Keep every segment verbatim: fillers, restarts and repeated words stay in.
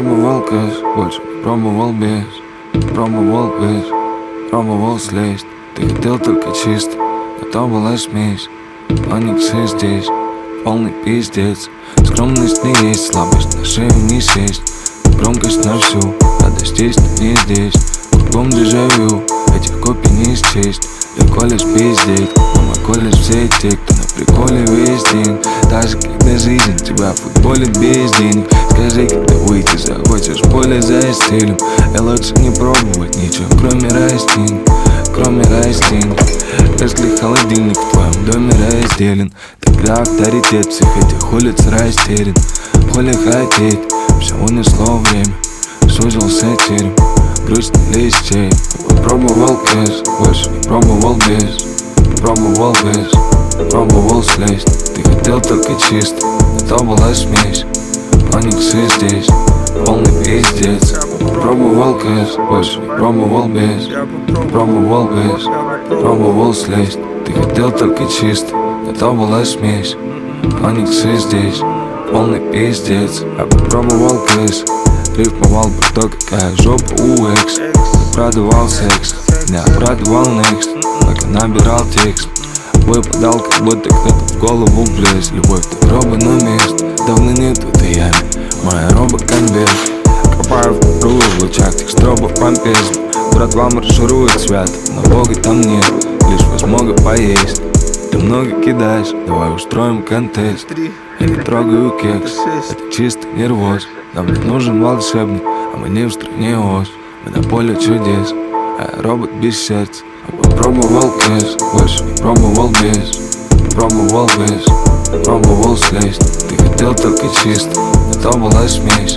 пробовал кэш, больше не пробовал без. Пробовал без, пробовал слезть. Ты хотел только чисто, но то была смесь. Аниксы здесь, полный пиздец. Скромность не есть, слабость на шею не сесть. Громкость на всю, радость есть, но не здесь. Кругом дежавю, этих копий не счесть. Легко лишь пиздеть, но мой колледж все те, кто на приколе весь день. Даже когда жизнь тебя футболит без денег. Скажи, когда выйти захочешь в поле за стилем. Я лучше не пробовать ничего, кроме растений. Кроме растений. Если холодильник в твоем доме разделен, тогда авторитет всех этих улиц растерян. Хули хотеть, все унесло время, сузился терем, грусть на листе. Пробовал кэш, больше не пробовал без. Пробовал без, пробовал слезть. Ты хотел только чисто, но то была смесь. Аниксы здесь, полный пиздец. Пробовал кэш, больше не пробовал без. Пробовал без, пробовал слезть. Ты хотел только чисто, но то была смесь. Аниксы здесь, полный пиздец. Я попробовал кэш, рифмовал бы то, какая жопа у экс. Продавал секс, меня обрадовал next, пока набирал текст. Выпадал, как будто кто-то в голову влез. Любовь так роба на место, давно нет в этой яме. Моя роба конверт, копаю в пруду в лучах тех стробов помпезно. Братва марширует свято, но бога там нет, лишь возмога поесть. Ты много кидаешь, давай устроим контест. Я не трогаю кекс, это чисто нервоз. Нам не нужен волшебник, а мы не в стране Оз. Мы на поле чудес, а я робот без сердца. Я попробовал кэш, больше не пробовал без. Пробовал без, пробовал слезть. Ты хотел только чисто, но то была смесь.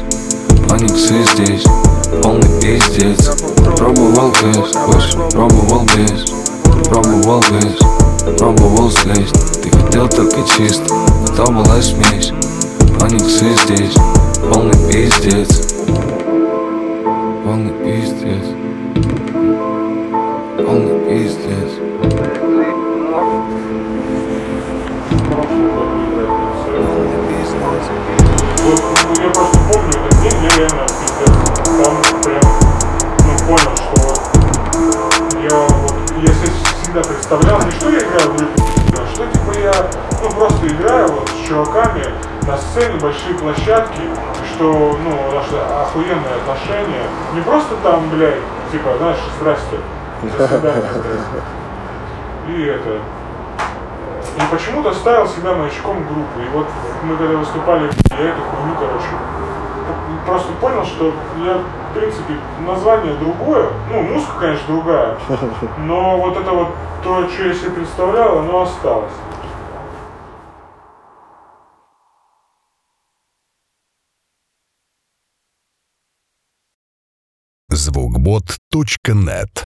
Аниксы здесь, полный пиздец. Пробовал кэш, больше не пробовал без. Пробовал без, пробовал слезть. Ты хотел только чисто, но то была смесь. Аниксы здесь, полный пиздец. Полный пиздец. Полный пиздец. Вот, я просто помню этот день, я реально пиздец. Там прям, ну, понял, что вот я вот, я себе всегда представлял, не что я играю в рыбу, а что типа я, ну, просто играю вот с чуваками на сцене, большие площадки, и что, ну, наши охуенные отношения, не просто там, блядь, типа, знаешь, здрасте, до свидания, здрасте. И это, и почему-то ставил себя маячком группы, и вот мы когда выступали, я эту хуйню, короче, просто понял, что я, в принципе, название другое, ну, музыка, конечно, другая, но вот это вот, то, что я себе представлял, оно осталось. звукбот точка нет